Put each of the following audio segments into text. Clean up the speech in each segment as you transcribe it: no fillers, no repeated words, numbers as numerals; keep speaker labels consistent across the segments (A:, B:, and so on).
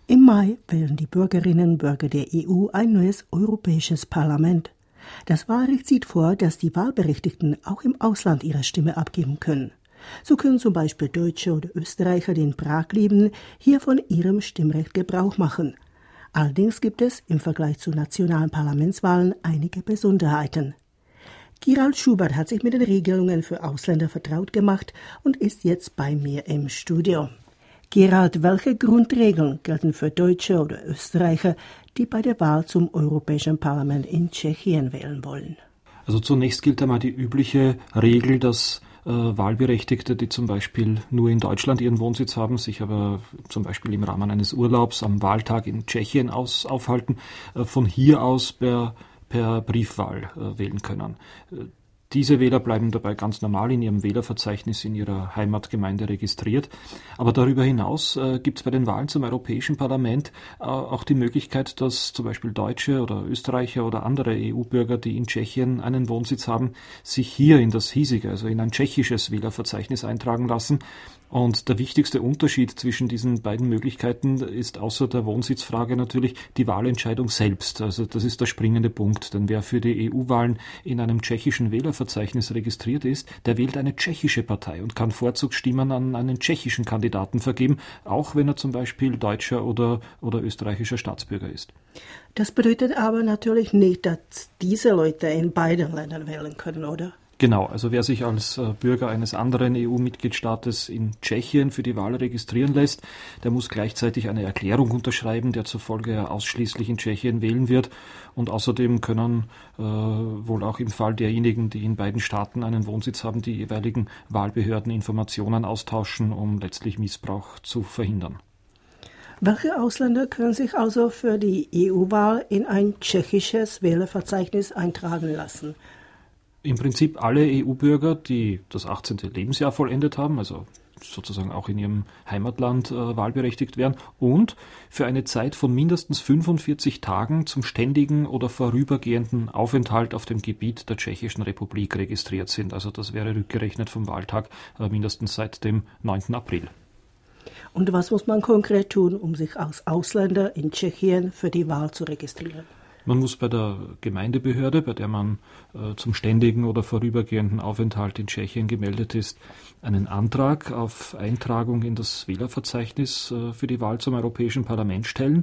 A: Im Mai wählen die Bürgerinnen und Bürger der EU ein neues Europäisches Parlament. Das Wahlrecht sieht vor, dass die Wahlberechtigten auch im Ausland ihre Stimme abgeben können. So können zum Beispiel Deutsche oder Österreicher, die in Prag leben, hier von ihrem Stimmrecht Gebrauch machen. Allerdings gibt es im Vergleich zu nationalen Parlamentswahlen einige Besonderheiten. Gerald Schubert hat sich mit den Regelungen für Ausländer vertraut gemacht und ist jetzt bei mir im Studio. Gerald, welche Grundregeln gelten für Deutsche oder Österreicher, die bei der Wahl zum Europäischen Parlament in Tschechien wählen wollen?
B: Also zunächst gilt einmal die übliche Regel, dass Wahlberechtigte, die zum Beispiel nur in Deutschland ihren Wohnsitz haben, sich aber zum Beispiel im Rahmen eines Urlaubs am Wahltag in Tschechien aufhalten, von hier aus per Briefwahl wählen können. Diese Wähler bleiben dabei ganz normal in ihrem Wählerverzeichnis in ihrer Heimatgemeinde registriert. Aber darüber hinaus gibt es bei den Wahlen zum Europäischen Parlament auch die Möglichkeit, dass zum Beispiel Deutsche oder Österreicher oder andere EU-Bürger, die in Tschechien einen Wohnsitz haben, sich hier in das hiesige, also in ein tschechisches Wählerverzeichnis eintragen lassen. Und der wichtigste Unterschied zwischen diesen beiden Möglichkeiten ist außer der Wohnsitzfrage natürlich die Wahlentscheidung selbst. Also das ist der springende Punkt, denn wer für die EU-Wahlen in einem tschechischen Wählerverzeichnis registriert ist, der wählt eine tschechische Partei und kann Vorzugsstimmen an einen tschechischen Kandidaten vergeben, auch wenn er zum Beispiel deutscher oder österreichischer Staatsbürger ist.
A: Das bedeutet aber natürlich nicht, dass diese Leute in beiden Ländern wählen können, oder?
B: Genau, also wer sich als Bürger eines anderen EU-Mitgliedstaates in Tschechien für die Wahl registrieren lässt, der muss gleichzeitig eine Erklärung unterschreiben, der zufolge er ausschließlich in Tschechien wählen wird. Und außerdem können wohl auch im Fall derjenigen, die in beiden Staaten einen Wohnsitz haben, die jeweiligen Wahlbehörden Informationen austauschen, um letztlich Missbrauch zu verhindern.
A: Welche Ausländer können sich also für die EU-Wahl in ein tschechisches Wählerverzeichnis eintragen lassen?
B: Im Prinzip alle EU-Bürger, die das 18. Lebensjahr vollendet haben, also sozusagen auch in ihrem Heimatland wahlberechtigt wären und für eine Zeit von mindestens 45 Tagen zum ständigen oder vorübergehenden Aufenthalt auf dem Gebiet der Tschechischen Republik registriert sind. Also das wäre rückgerechnet vom Wahltag mindestens seit dem 9. April.
A: Und was muss man konkret tun, um sich als Ausländer in Tschechien für die Wahl zu registrieren?
B: Man muss bei der Gemeindebehörde, bei der man zum ständigen oder vorübergehenden Aufenthalt in Tschechien gemeldet ist, einen Antrag auf Eintragung in das Wählerverzeichnis für die Wahl zum Europäischen Parlament stellen.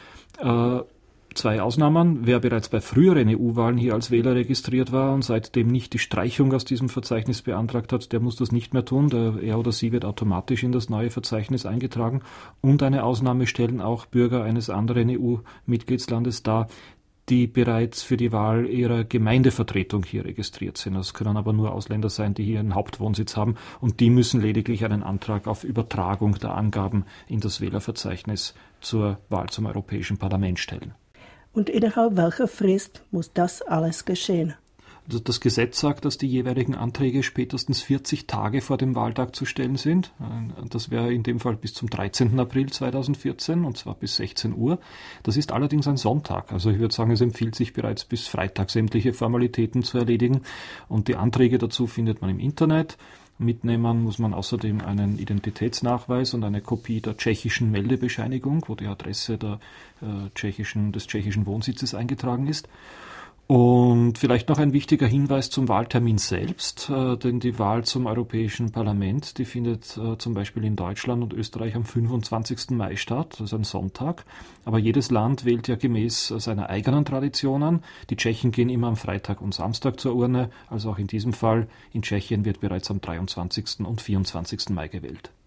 B: Zwei Ausnahmen. Wer bereits bei früheren EU-Wahlen hier als Wähler registriert war und seitdem nicht die Streichung aus diesem Verzeichnis beantragt hat, der muss das nicht mehr tun. Er oder sie wird automatisch in das neue Verzeichnis eingetragen. Und eine Ausnahme stellen auch Bürger eines anderen EU-Mitgliedslandes dar, die bereits für die Wahl ihrer Gemeindevertretung hier registriert sind. Das können aber nur Ausländer sein, die hier einen Hauptwohnsitz haben und die müssen lediglich einen Antrag auf Übertragung der Angaben in das Wählerverzeichnis zur Wahl zum Europäischen Parlament stellen.
A: Und innerhalb welcher Frist muss das alles geschehen?
B: Das Gesetz sagt, dass die jeweiligen Anträge spätestens 40 Tage vor dem Wahltag zu stellen sind. Das wäre in dem Fall bis zum 13. April 2014 und zwar bis 16 Uhr. Das ist allerdings ein Sonntag. Also ich würde sagen, es empfiehlt sich bereits bis Freitag sämtliche Formalitäten zu erledigen. Und die Anträge dazu findet man im Internet. Mitnehmen muss man außerdem einen Identitätsnachweis und eine Kopie der tschechischen Meldebescheinigung, wo die Adresse des tschechischen Wohnsitzes eingetragen ist. Und vielleicht noch ein wichtiger Hinweis zum Wahltermin selbst, denn die Wahl zum Europäischen Parlament, die findet zum Beispiel in Deutschland und Österreich am 25. Mai statt, das ist ein Sonntag. Aber jedes Land wählt ja gemäß seiner eigenen Traditionen. Die Tschechen gehen immer am Freitag und Samstag zur Urne, also auch in diesem Fall. In Tschechien wird bereits am 23. und 24. Mai gewählt.